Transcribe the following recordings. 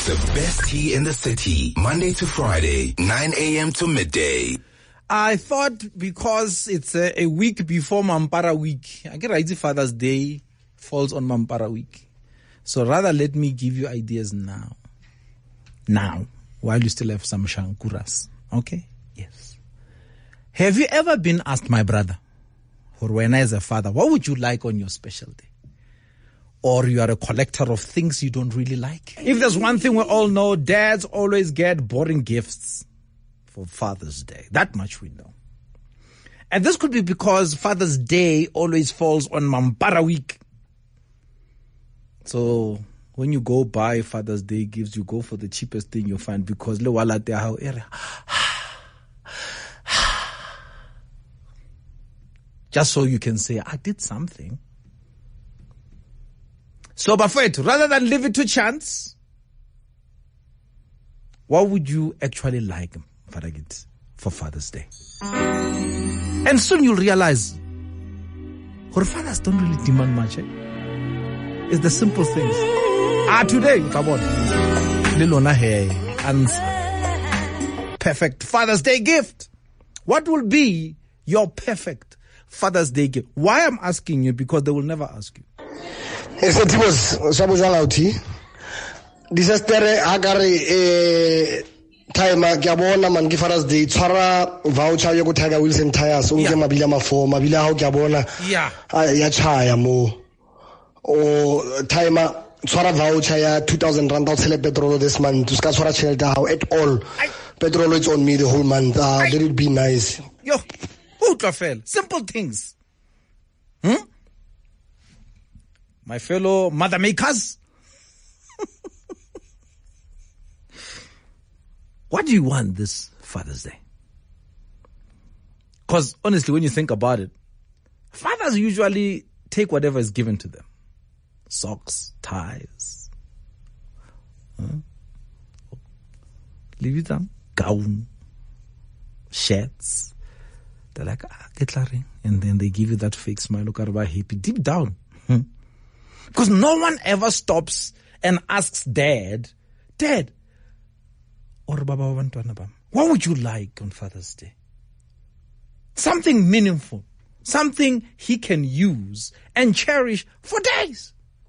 The best tea in the city, Monday to Friday, 9 a.m. to midday. I thought because it's a week before Mampara week, I get right, Father's Day falls on Mampara week. So rather let me give you ideas now. Now, while you still have some shankuras. Okay? Yes. Have you ever been asked, my brother, or when as a father, what would you like on your special day? Or you are a collector of things you don't really like? If there's one thing we all know, dads always get boring gifts for Father's Day. That much we know. And this could be because Father's Day always falls on Mampara week. So when you go buy Father's Day gifts, you go for the cheapest thing you find because le wala te hao ere. Just so you can say, I did something. So, Bafet, rather than leave it to chance, what would you actually like for Father's Day? And soon you'll realize, our fathers don't really demand much. It's the simple things. Today, come on. Lilona here, answer. Perfect Father's Day gift. What will be your perfect Father's Day gift? Why I'm asking you? Because they will never ask you. Timos Sabujalauti. Disaster Agari Taima Gabona man Father's Day Tara voucher Yogo Tiger Wilson tires Unga Mabila Mafo Mabila Gabona Yachaya Mo or Taima Swara voucher ya 2,000 rand out select petrol this month to Skaswara Shelter how at all petrol is on me the whole month. Let it be nice. Yo, Ultrafel, simple things. My fellow mother makers. What do you want this Father's Day? Because honestly, when you think about it, fathers usually take whatever is given to them. Socks, ties, gown, shirts. They're like, get la ring. And then they give you that fake smile, look at about happy deep down. Because no one ever stops and asks dad, or Baba, what would you like on Father's Day? Something meaningful. Something he can use and cherish for days.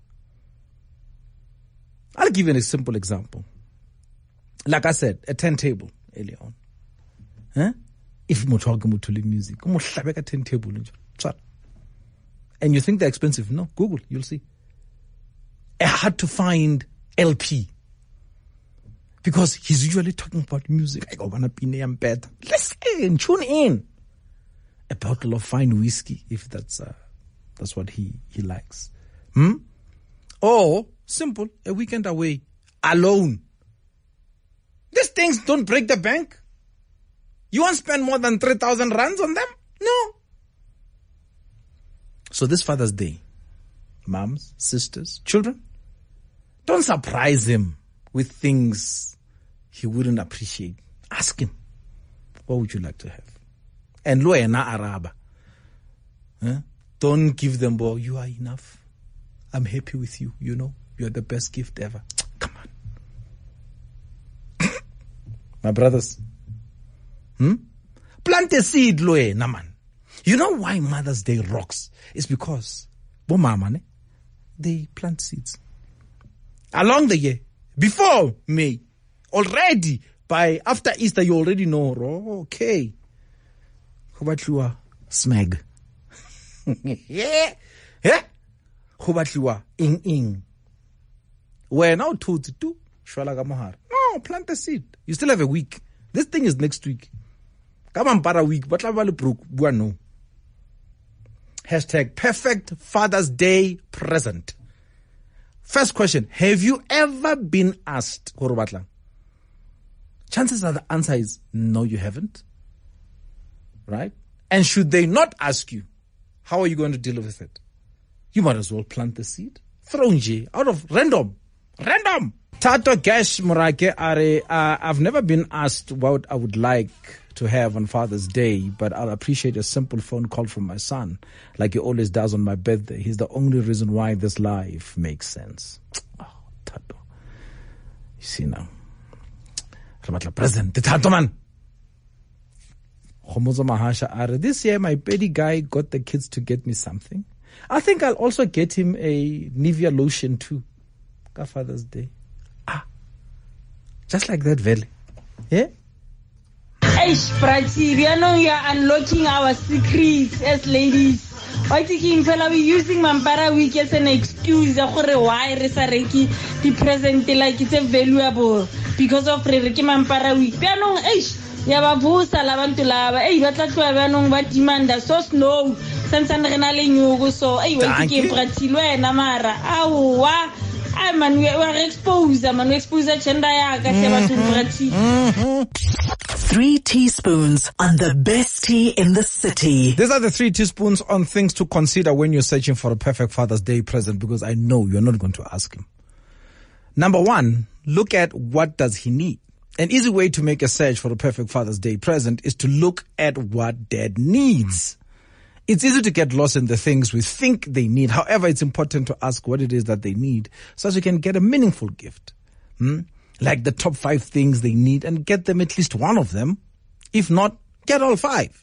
I'll give you a simple example. Like I said, a turntable earlier on. If you're talking about music, a turntable. And you think they're expensive? No, Google, you'll see. A hard to find LP. Because he's usually talking about music. I go, listen, tune in. A bottle of fine whiskey, if that's what he likes. Or, simple, a weekend away, alone. These things don't break the bank. You won't spend more than 3,000 rands on them? No. So this Father's Day, moms, sisters, children, don't surprise him with things he wouldn't appreciate. Ask him, what would you like to have? And lo ena araba. Don't give them, boy, you are enough. I'm happy with you, You're the best gift ever. Come on. My brothers. Plant a seed, lo ena man. You know why Mother's Day rocks? It's because they plant seeds. Along the year, before May, already, after Easter, you already know, okay. How about you are smeg? Yeah. How about you are ing? We're now told to do shwala kamahar. No, plant a seed. You still have a week. This thing is next week. Come on, para week, but no. Hashtag perfect Father's Day present. First question, have you ever been asked, chances are the answer is no, you haven't. Right? And should they not ask you, how are you going to deal with it? You might as well plant the seed. Throw nje, out of random. Tato Gash Murake Are, I've never been asked what I would like to have on Father's Day, but I'll appreciate a simple phone call from my son, like he always does on my birthday. He's the only reason why this life makes sense. Oh, Tato. see now. Present. This year, my petty guy got the kids to get me something. I think I'll also get him a Nivea lotion too. Father's Day. Just like that, Vele. Yeah? Eish, Prati, we are unlocking our secrets as ladies. Why thinking fella we using Mampara week as an excuse why Resareki the present like it's a valuable because of Reki Mampara week. We are no eish. Ya ba vusa la bantu laba ba tla tloa ba nong ba demanda so snow santsane re na le nyugo so wa ke Prati lo ena mara awa man we expose gender ya ka se batho Prati. 3 teaspoons on the best tea in the city. These are the 3 teaspoons on things to consider when you're searching for a perfect Father's Day present, because I know you're not going to ask him. Number 1, look at what does he need. An easy way to make a search for a perfect Father's Day present is to look at what dad needs. It's easy to get lost in the things we think they need. However, it's important to ask what it is that they need so as you can get a meaningful gift. Like the top 5 things they need and get them at least one of them. If not, get all 5.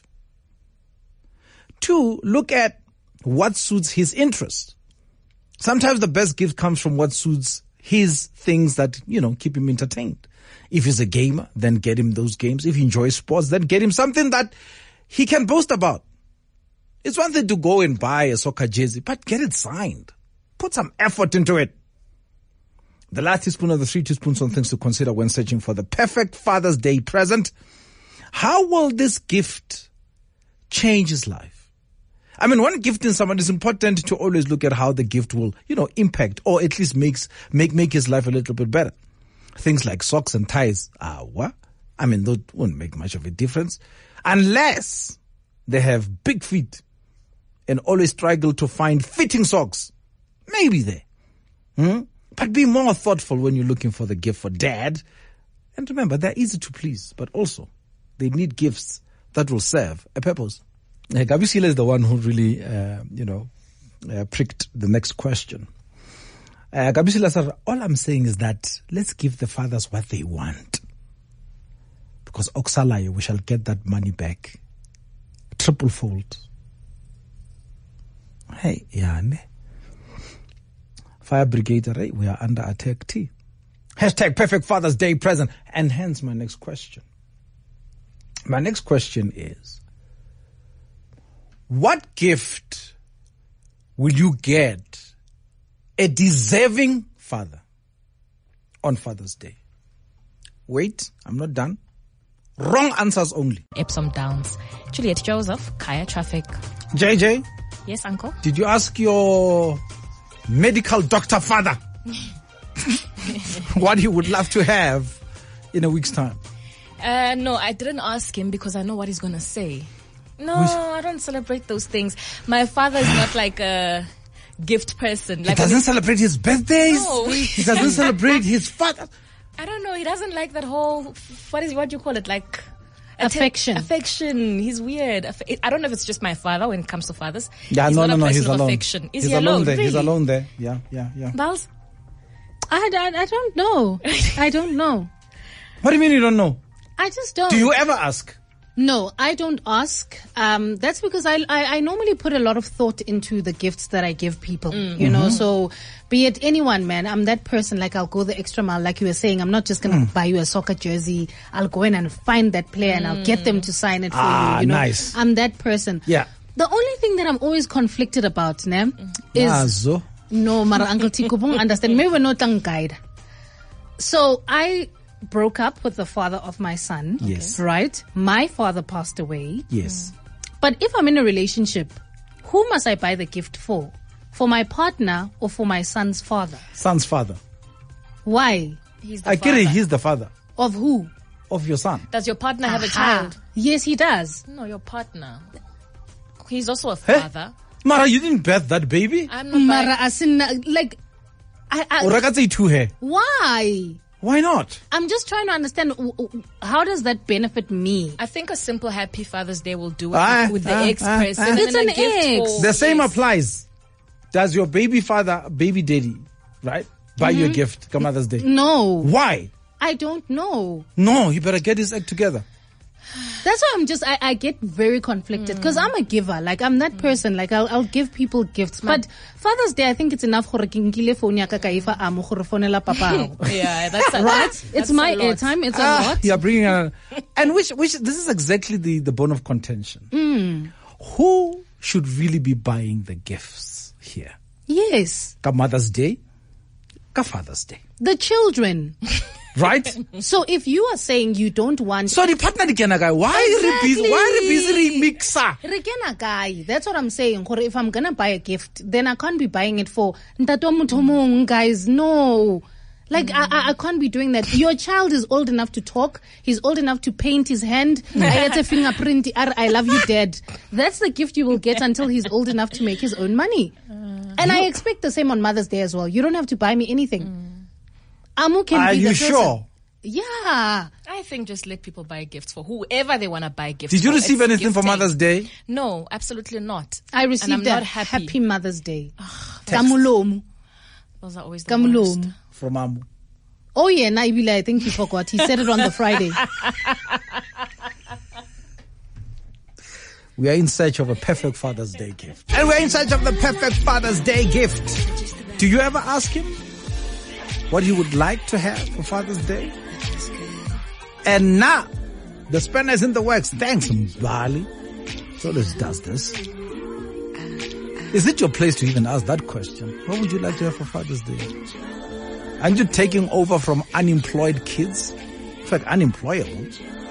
2, look at what suits his interest. Sometimes the best gift comes from what suits his things that, keep him entertained. If he's a gamer, then get him those games. If he enjoys sports, then get him something that he can boast about. It's one thing to go and buy a soccer jersey, but get it signed. Put some effort into it. The last teaspoon of the 3 teaspoons on things to consider when searching for the perfect Father's Day present. How will this gift change his life? I mean, when gifting someone, it's important to always look at how the gift will, impact or at least make his life a little bit better. Things like socks and ties, what? I mean, that won't make much of a difference unless they have big feet and always struggle to find fitting socks. Maybe there. But be more thoughtful when you're looking for the gift for dad. And remember, they're easy to please, but also they need gifts that will serve a purpose. Gabisila is the one who really, pricked the next question. Gabisila said, all I'm saying is that let's give the fathers what they want. Because Oksalayo, we shall get that money back. Triple fold. Hey, Yane. Fire Brigade, right? We are under attack T. Hashtag perfect Father's Day present. And hence my next question. My next question is, what gift will you get a deserving father on Father's Day? Wait, I'm not done. Wrong answers only. Epsom Downs. Juliet Joseph, Kaya Traffic. JJ? Yes, uncle? Did you ask your medical doctor father what he would love to have in a week's time? No, I didn't ask him because I know what he's going to say. No, I don't celebrate those things. My father is not like a gift person. He doesn't celebrate his birthdays? No. He doesn't celebrate his father? I don't know. He doesn't like that whole, what do you call it? Like affection. Affection. He's weird. I don't know if it's just my father when it comes to fathers. Yeah, he's no, he's alone. Affection. Is he's he alone? There. Really? He's alone there. Yeah. Bals? I don't know. I don't know. What do you mean you don't know? I just don't. Do you ever ask? No, I don't ask. That's because I normally put a lot of thought into the gifts that I give people, you know, so be it anyone, man, I'm that person, like I'll go the extra mile, like you were saying, I'm not just going to buy you a soccer jersey. I'll go in and find that player and I'll get them to sign it for you, you know. Nice. I'm that person. Yeah. The only thing that I'm always conflicted about, is... No, Mara Uncle Tiko won't understand. Maybe we're not guide. So I broke up with the father of my son. Yes. Right? My father passed away. Yes. But if I'm in a relationship, who must I buy the gift for? For my partner or for my son's father? Son's father. Why? He's the father. He's the father. Of who? Of your son. Does your partner have a child? Yes, he does. No, your partner. He's also a father. Mara, you didn't birth that baby? I'm not Mara, like, why? Why not? I'm just trying to understand, how does that benefit me? I think a simple happy Father's Day will do it with the ex-person. It's an ex. The same applies. Does your baby father, baby daddy, right? buy you a gift for Mother's Day? No. Why? I don't know. No, you better get his act together. That's why I get very conflicted because I'm a giver. Like, I'm that person. Like, I'll give people gifts. But Father's Day, I think it's enough. Yeah, that's right? It's my airtime. It's a lot. You're bringing and which this is exactly the bone of contention. Who should really be buying the gifts here? Yes. Ka Mother's Day, ka Father's Day. The children. Right? So if you are saying you don't want... So the partner guy, why are you busy mixer? That's what I'm saying. If I'm gonna buy a gift, then I can't be buying it for guys. No. Like, I can't be doing that. Your child is old enough to talk. He's old enough to paint his hand. I get a fingerprint. I love you, Dad. That's the gift you will get until he's old enough to make his own money. And I expect the same on Mother's Day as well. You don't have to buy me anything. Amu can Are be the you person. sure? Yeah. I think just let people buy gifts for whoever they want to buy gifts. Did you for. receive It's anything for gifting. Mother's Day? No, absolutely not. I received and I'm a not happy Mother's Day. Kamulomu. Those are always the worst. From Amu. Oh yeah, Naibila, I think he forgot. He said it on the Friday. We are in search of a perfect Father's Day gift. And we're in search of the perfect Father's Day gift. Do you ever ask him what he would like to have for Father's Day? And now, the spanner is in the works. Thanks, Mbali. So let's does this. Is it your place to even ask that question? What would you like to have for Father's Day? Aren't you taking over from unemployed kids? In fact, unemployable.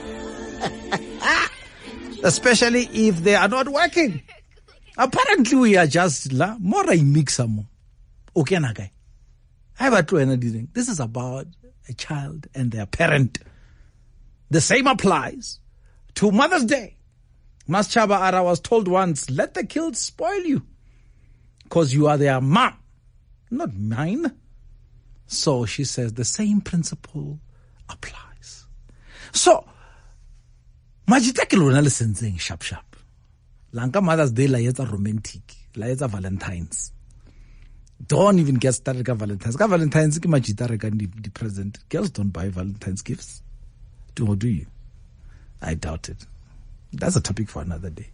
Especially if they are not working. Apparently, we are just more a mixer. Okay, Nagai. I have a true energy. This is about a child and their parent. The same applies to Mother's Day. Mas Chaba Ara was told once, let the kids spoil you. Because you are their mom, not mine. So she says the same principle applies. So, majitake lona le sentseng sharp. Lanka Mother's Day la yetsa romantic, la yetsa Valentine's. Don't even get started with Valentine's. Valentine's ke majita reka di present. Girls don't buy Valentine's gifts. Do you? I doubt it. That's a topic for another day.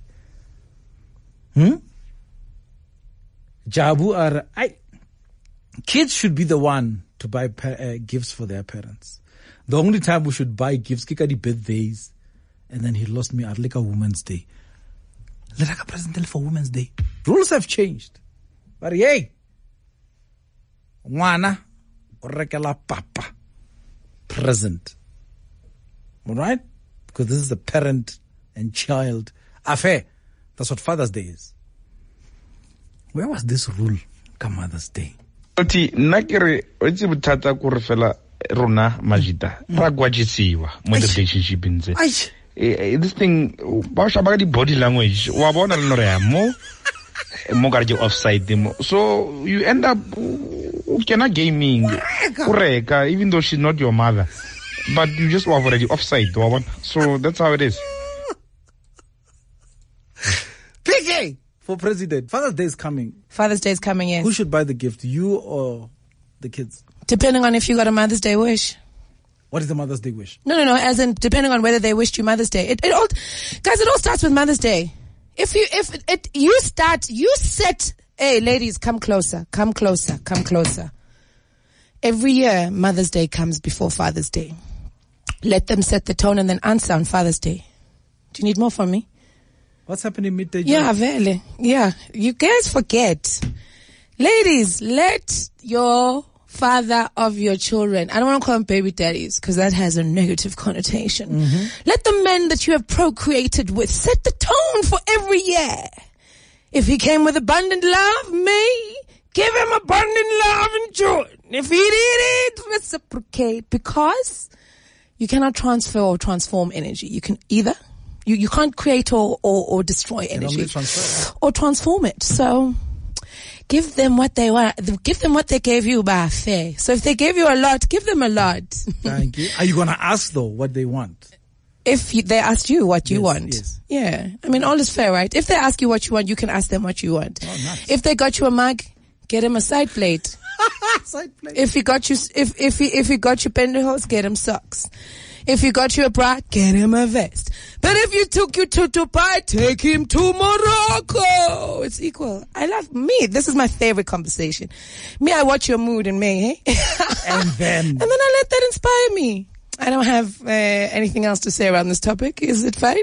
Jabu are kids should be the one to buy gifts for their parents. The only time we should buy gifts kika di birthdays, and then he lost me at like a Women's Day. Let us present for Women's Day. Rules have changed. But hey, ngwana o rekela papa present. All right? Because this is the parent and child affair. That's what Father's Day is. Where was this rule come Mother's Day? Nakere otse botata ko re fela rona majita ra gwajisiwa mo relationship ntse this thing ba shaba di body language wa bona le no re mo ga offside them, so you end up ukena gaming ureka even though she's not your mother, but you just were already offside, so that's how it is. PK for president. Father's Day is coming. Father's Day is coming, yes. Who should buy the gift, you or the kids? Depending on if you got a Mother's Day wish. What is the Mother's Day wish? No, as in depending on whether they wished you Mother's Day. It all starts with Mother's Day. You set, hey ladies, come closer. Every year, Mother's Day comes before Father's Day. Let them set the tone and then answer on Father's Day. Do you need more from me? What's happening midday? Yeah, really. Yeah, you guys forget. Ladies, let your father of your children, I don't want to call them baby daddies because that has a negative connotation. Mm-hmm. Let the men that you have procreated with set the tone for every year. If he came with abundant love, may give him abundant love and joy. If he did it, reciprocate, because you cannot transfer or transform energy. You can either, you can't create or destroy energy or transform it. So give them what they want. Give them what they gave you by fair. So if they gave you a lot, give them a lot. Thank you. Are you going to ask though what they want? If they asked you what you want. Yes. Yeah. I mean, all is fair, right? If they ask you what you want, you can ask them what you want. Oh, nice. If they got you a mug, get him a side plate. Side plate. If he got you pantyhose, get him socks. If he got you a bra, get him a vest. But if you took you to Dubai, take him to Morocco. It's equal. I love me. This is my favorite conversation. Me, I watch your mood in May, hey? And then I let that inspire me. I don't have anything else to say around this topic. Is it fine?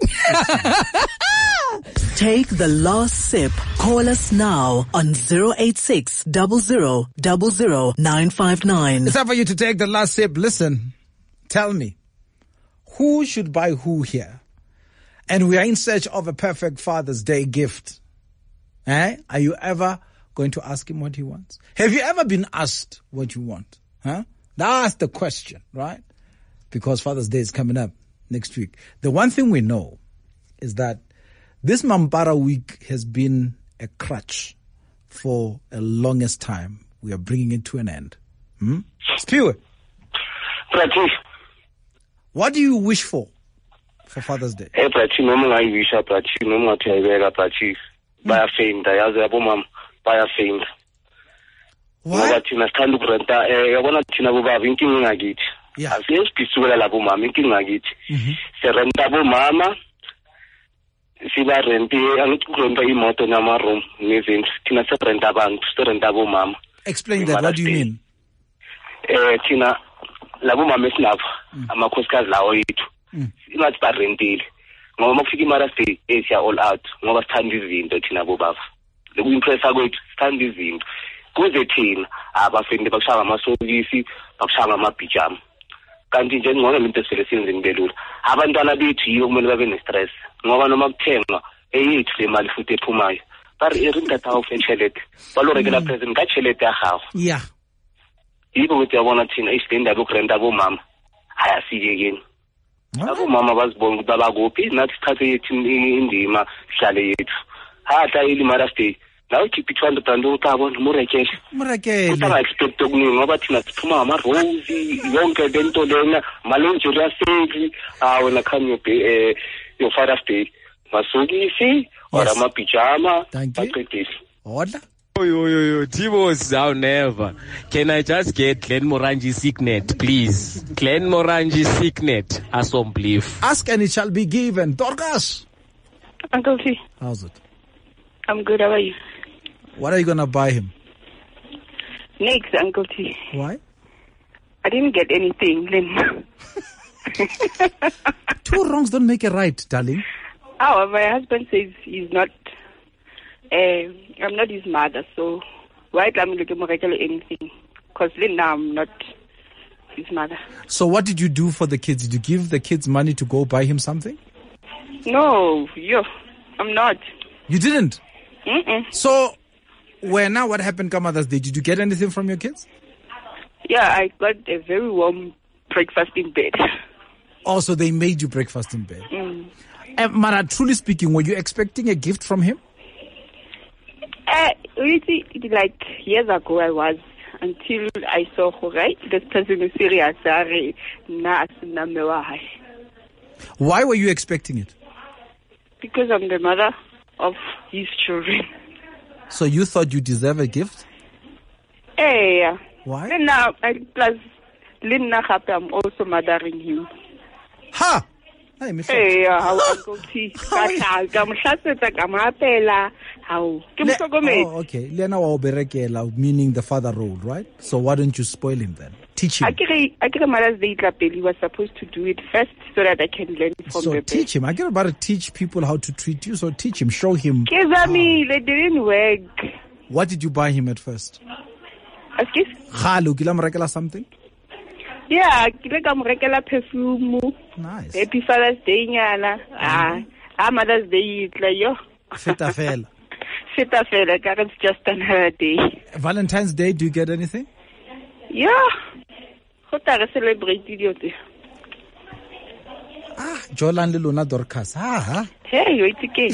Take the last sip. Call us now on 086 00 959. It's time for you to take the last sip. Listen, tell me, who should buy who here? And we are in search of a perfect Father's Day gift. Are you ever going to ask him what he wants? Have you ever been asked what you want? That's the question, right? Because Father's Day is coming up next week. The one thing we know is that this Mampara week has been a crutch for a longest time. We are bringing it to an end. Spiwe, what do you wish for Father's Day? What? Yeah. Siba renti angikurenta imoto namaroom nezindlu thina serenta abantu serenta bomama. Explain that. What do you mean? Thina labo mama esinapha amakhosikazi lawo yethu ingathi barentile ngoba makufika imara stay esia all out ngoba sithanda izinto thina bobaba lokuyimpressa kwethu sithanda izinto kuze thina abafendi bakushaya amasokisi bakushaya amabhijama kanti nje ngone into esivele senzeni belula abantwana bethu yiyo kumele babe ne-stress ngoba noma kuthengwa eyethu le mali futhi ephumayo bari irinta of etshelete balorekela present katshelete ya gago yeah yibo ukuthi yabona thina isindaba yokurenta bomama ayasiyekeni abomama bazibona ukuthi babakuphi nathi sithathe yethu indima sihlale yethu hadla ilimara stay nawe keep it 200 ukabona murekele utanga-expect okuningi ngoba thina siphuma ngama-rose yonke lento lena malonjeri yaseli wena come your Father's Day masokisi or amapijama baqedile order. Yo, Tibos, I'll never. Can I just get Glen Morangi Signet, please? Glen Morangi Signet, Asom belief. Ask and it shall be given. Dorcas. Uncle T. How's it? I'm good, how are you? What are you going to buy him? Next, Uncle T. Why? I didn't get anything, Lynn. Two wrongs don't make a right, darling. Oh, my husband says he's not... I'm not his mother, so why am I looking for anything? Because now I'm not his mother. So what did you do for the kids? Did you give the kids money to go buy him something? No, I'm not. You didn't? Mm-mm. So what happened come Mother's Day? Did you get anything from your kids? Yeah, I got a very warm breakfast in bed. Oh, so they made you breakfast in bed. Mara, truly speaking, were you expecting a gift from him? Really, like years ago I was, until I saw right, this person is serious. Why were you expecting it? Because I'm the mother of his children. So you thought you deserve a gift? Yeah. Why? Now, plus, I'm also mothering him. Ha! Hey, Uncle T. Oh, okay. Lena wa oberekela, meaning the father role, right? So why don't you spoil him then? Teach him. He was supposed to do it first so that I can learn from the best. Teach him. I get about to teach people how to treat you, so teach him, show him. It didn't work. What did you buy him at first? Excuse? Something? Yeah, regular perfume. Nice. Happy Father's Day, Nyana. Mother's Day, yo. Feta fela. It's just another day. Valentine's Day, do you get anything? Yeah. What are celebrated? Jolan Luna Dorcas. Hey, wait again.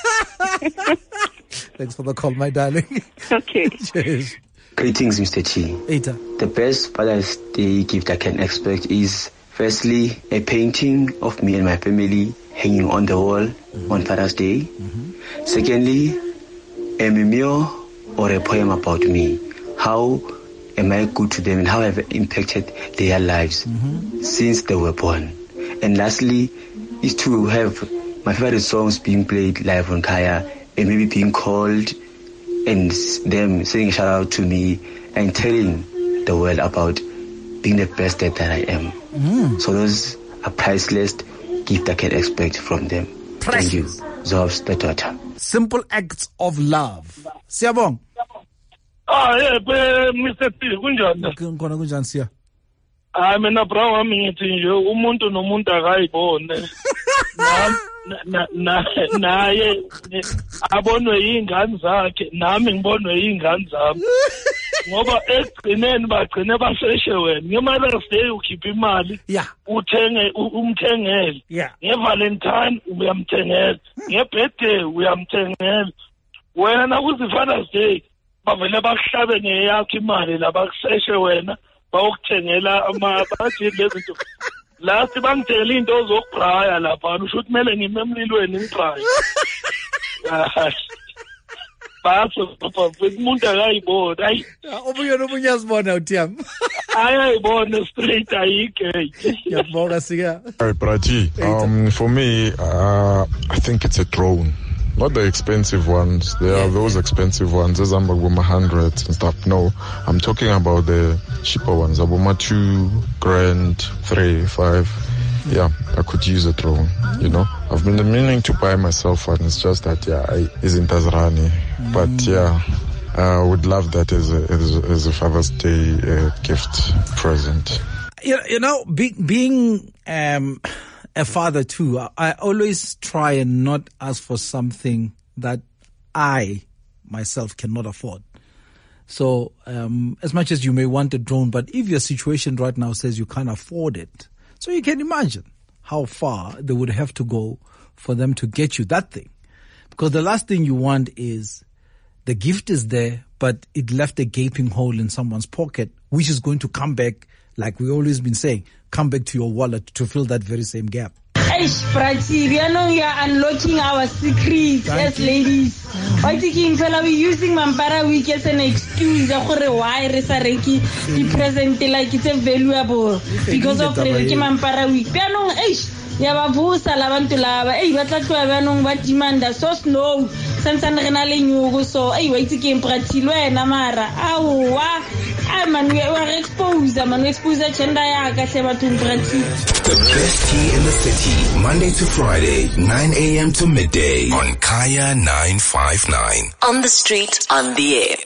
Thanks for the call, my darling. Okay. Cheers. Greetings, Mr. Chi. Eta. The best Father's Day gift I can expect is, firstly, a painting of me and my family hanging on the wall on Father's Day. Secondly, a meme or a poem about me. how am I good to them and how have I impacted their lives since they were born. And lastly is to have my favorite songs being played live on Kaya and maybe being called and them saying a shout out to me and telling the world about being the best dad that I am. So those are priceless gift I can expect from them. Thank you. Zobs, the daughter. Simple acts of love. Siyabong. Yeah, Mr. T, kunjani? Siya. Mina bro wami ngithi nje umuntu nomuntu akayibone. Naye abonwe yingane zakhe, nami ngibonwe yingane zami. Ngoba ekugcineni bagcine baseshe wena. Nge-Mother's Day ukhipha imali, umthengele. Nge-Valentine uyamthengela. Nge-birthday uyamthengela. Wena kuzi-Father's Day bavele bakuhlabe ngeyakho imali la bakuseshe wena bawukuthengela bathi lezi zinto. Last bangithengela into zokubraya lapha usho ukuthi kumele ngime emlilweni ngibraya. Baso papa umuntu akayibona hayi obunye azibona uThiyam. Ayayibona straight ayike. Ngiyabonga sika. All right, Brati. For me, I think it's a drone. Not the expensive ones. There are those expensive ones. There's Ambaguma 100s and stuff. No, I'm talking about the cheaper ones. Abuma 2 grand, 3, 5. Yeah, I could use a drone, you know. I've been meaning to buy myself one. It's just that, isn't as runny. But yeah, I would love that as a Father's Day gift present. You know, being a father too, I always try and not ask for something that I myself cannot afford. So as much as you may want a drone, but if your situation right now says you can't afford it, so you can imagine how far they would have to go for them to get you that thing. Because the last thing you want is the gift is there, but it left a gaping hole in someone's pocket, which is going to come back, like we always been saying, come back to your wallet to fill that very same gap. Prati, we are now unlocking our secrets as ladies. I think we're using Mampara Week as an excuse why Resareki the present like it's a valuable because of Mampara Week. We are now yabavusa labantu laba batlatwa banong ba demanda so slow santsane re na le nyugo so wa itse ke Prati lwena mara awa man we are exposed gender ya ka hle bathong Prati. The best tea in the city, Monday to Friday, 9 a.m. to midday on Kaya 959. On the street, on the air.